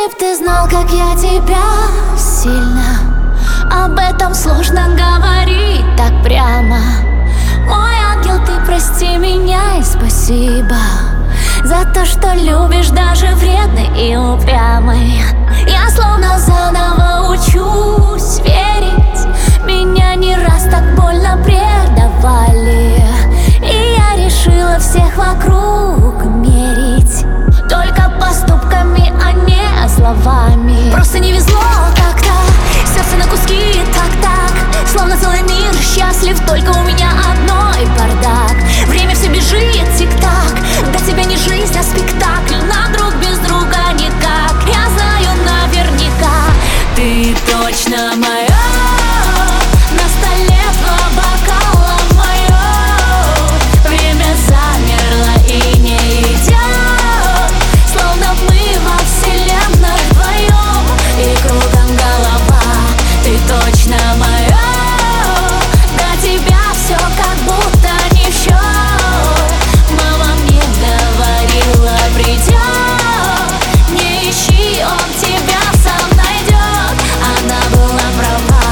Если б ты знал, как я тебя сильно, об этом сложно говорить так прямо. Мой ангел, ты прости меня и спасибо за то, что любишь даже вредный и упрямый. Я словно заново учусь верить, меня не раз так больно предавали, и я решила всех вокруг мерить только поступками, а не словами. Просто не везло как-то, сердце на куски так-так, словно целый мир счастлив, только у меня одной бардак. Время все бежит, тик-так, до тебя не жизнь, а спектакль, на друг без друга никак. Я знаю наверняка, ты точно моя. На столе два бокала мое, время замерло и не идет, словно мы во вселенной вдвоем, и кругом голова. Ты точно моя, до тебя все как будто не в счет. Мама мне говорила, придет, не ищи, он тебя сам найдет. Она была права.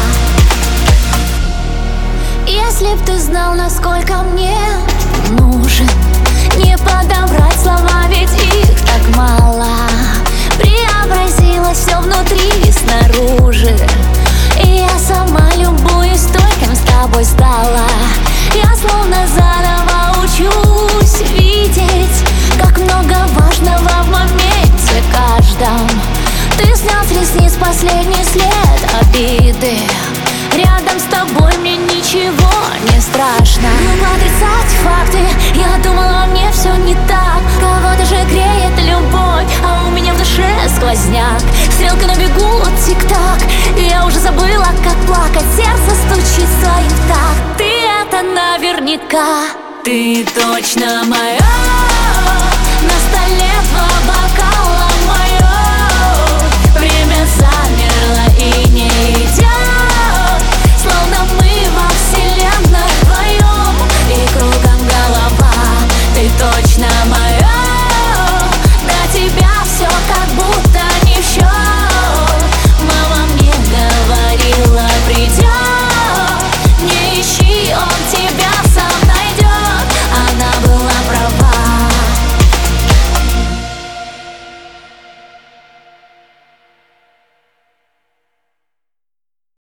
Если б ты знал, насколько мне нужен, не подобрать слова, ведь их так мало. Преобразилось все внутри и снаружи, и я сама любуюсь той, кем с тобой стала. Я словно заново учусь видеть, как много важного в моменте каждом. Ты снял с ресниц последний след обиды, рядом с тобой мне ничего не страшно. Глупо отрицать факты, я думала, мне все не так. Кого-то же греет любовь, а у меня в душе сквозняк. Стрелка на бегу, тик-так, я уже забыла, как плакать. Сердце стучит своим так. Ты это наверняка, ты точно моя.